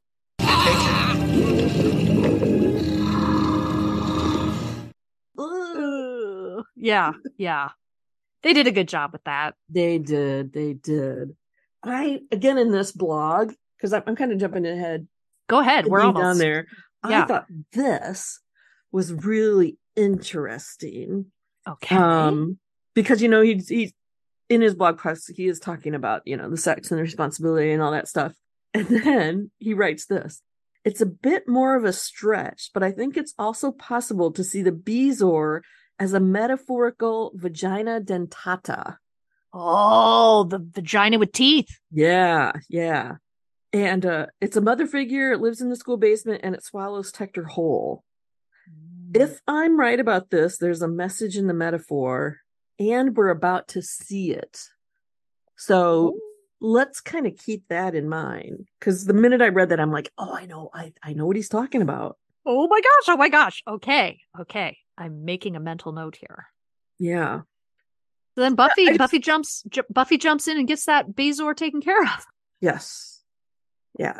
Ugh. Ugh. Yeah, yeah. They did a good job with that. They did. They did. I, again, in this blog, because I'm, I'm kind of jumping ahead. Go ahead. We're Being almost down there. Yeah. I thought this was really interesting. Okay. Um, because, you know, he's, he's in his blog post, he is talking about, you know, the sex and the responsibility and all that stuff. And then he writes this. It's a bit more of a stretch, but I think it's also possible to see the Bezoar as a metaphorical vagina dentata. Oh, the vagina with teeth. Yeah, yeah. And uh, it's a mother figure. It lives in the school basement and it swallows Tector whole. If I'm right about this, there's a message in the metaphor and we're about to see it. So let's kind of keep that in mind. Because the minute I read that, I'm like, oh, I know. I, I know what he's talking about. Oh my gosh. Oh my gosh. Okay. Okay. I'm making a mental note here. Yeah. So then Buffy, I- Buffy jumps, j- Buffy jumps in and gets that Bezor taken care of. Yes. Yeah.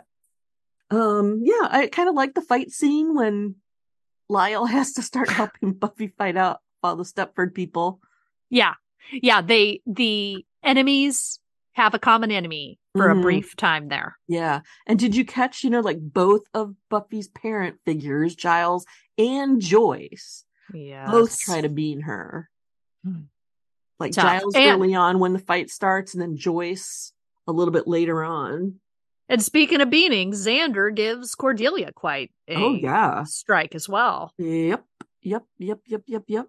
Um, yeah, I kind of like the fight scene when Lyle has to start helping Buffy fight out all the Stepford people. Yeah. Yeah. They, the enemies have a common enemy for Mhm. a brief time there. Yeah. And did you catch, you know, like both of Buffy's parent figures, Giles and Joyce, Yeah. both try to bean her. Hmm. Like Tough. Giles And- early on when the fight starts, and then Joyce a little bit later on. And speaking of beaning, Xander gives Cordelia quite a Oh, yeah. strike as well. Yep. Yep. Yep. Yep. Yep. Yep.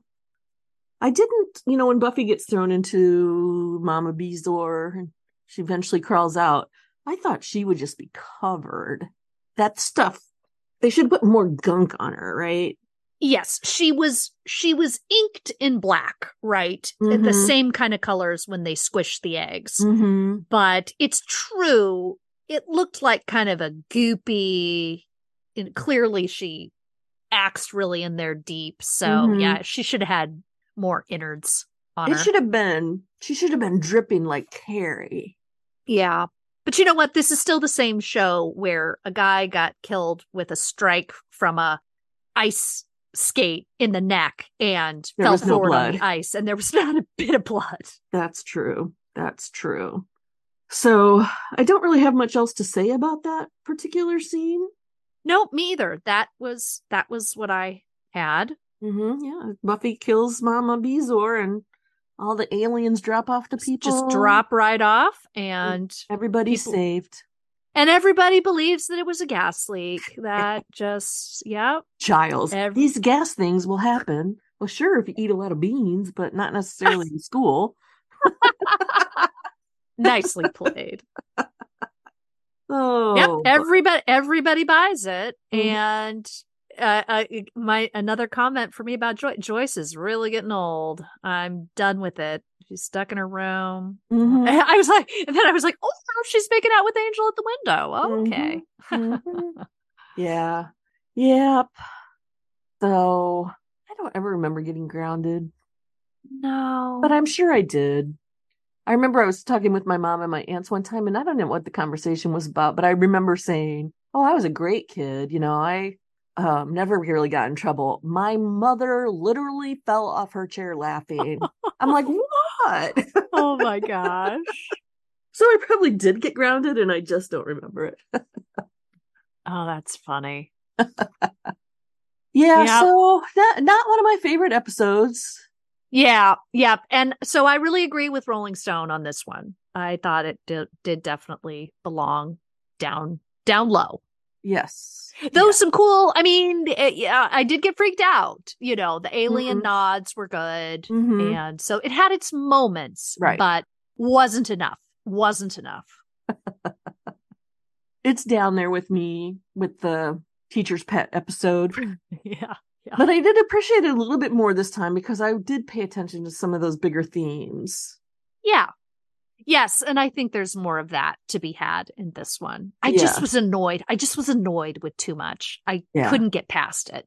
I didn't, you know, when Buffy gets thrown into Mama Bezor and she eventually crawls out, I thought she would just be covered. That stuff, they should put more gunk on her, right? Yes, she was she was inked in black, right? In the Mhm. same kind of colors when they squished the eggs. Mm-hmm. But it's true, it looked like kind of a goopy, and clearly she acts really in there deep. So Mhm. yeah, she should have had more innards on It her. should have been, she should have been dripping like Carrie. Yeah. But you know what? This is still the same show where a guy got killed with a strike from a ice skate in the neck and There fell was no forward on blood. the ice, and there was not a bit of blood. That's true. That's true. So I don't really have much else to say about that particular scene. Nope, me either. That was that was what I had. Mm-hmm, yeah, Buffy kills Mama Bezor, and all the aliens drop off to people. Just drop right off, and Everybody's people- saved. and everybody believes that it was a gas leak. That just yeah. Giles, Ev- these gas things will happen. Well, sure, if you eat a lot of beans, but not necessarily in school. Nicely played. Oh, Yep, everybody everybody buys it, Mhm. and uh, uh, my another comment for me about Joyce. Joyce is really getting old. I'm done with it. She's stuck in her room. Mhm. I was like, and then I was like, oh, she's making out with Angel at the window. Okay. Mhm. Yeah. Yep. So I don't ever remember getting grounded, No, but I'm sure I did. I remember I was talking with my mom and my aunts one time, and I don't know what the conversation was about, but I remember saying, "Oh, I was a great kid. You know, I um, never really got in trouble. My mother literally fell off her chair laughing." I'm like, "What?" oh my gosh. So I probably did get grounded, and I just don't remember it. Oh, that's funny. Yeah, Yeah. so that not one of my favorite episodes. Yeah, yeah. And so I really agree with Rolling Stone on this one. I thought it did, did definitely belong down down low. Yes. Though Yeah. some cool, I mean, it, yeah, I did get freaked out. You know, the alien Mhm. nods were good. Mhm. And so it had its moments, Right. but wasn't enough. Wasn't enough. It's down there with me with the teacher's pet episode. Yeah. But I did appreciate it a little bit more this time because I did pay attention to some of those bigger themes. Yeah. Yes. And I think there's more of that to be had in this one. I Yeah. just was annoyed. I just was annoyed with too much. I Yeah. couldn't get past it.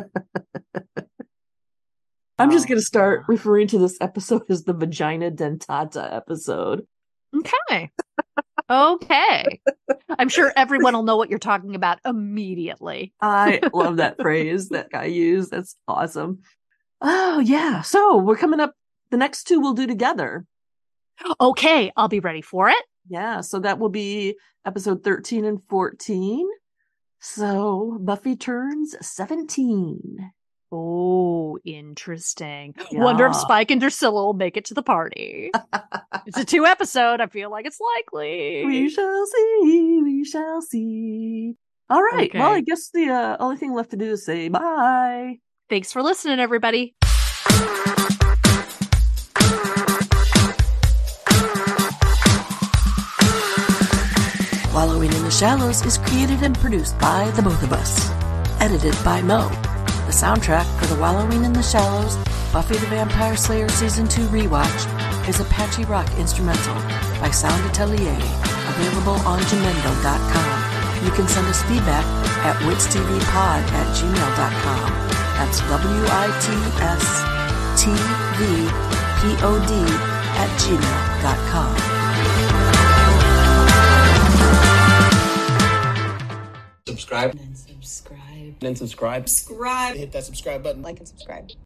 I'm just Oh, going to start yeah. referring to this episode as the Vagina Dentata episode. Okay. Okay. I'm sure everyone will know what you're talking about immediately. I love that phrase that guy used. That's awesome. Oh, yeah. So we're coming up. The next two we'll do together. Okay. I'll be ready for it. Yeah. So that will be episode thirteen and fourteen. So Buffy turns seventeen. Oh, interesting. Wonder if Yeah. Spike and Drusilla will make it to the party. It's a two episode. I feel like it's likely. We shall see. We shall see. All right. Well, Okay. I guess the uh, only thing left to do is say bye. Thanks for listening, everybody. Wallowing in the Shallows is created and produced by the both of us. Edited by Mo. The soundtrack for the Wallowing in the Shallows Buffy the Vampire Slayer Season two rewatch is Apache Rock Instrumental by Sound Atelier, available on jamendo dot com. You can send us feedback at witstvpod at gmail dot com. That's W I T S T V pod at gmail dot com. Subscribe. And subscribe. And subscribe. Subscribe. Hit that subscribe button. Like and subscribe.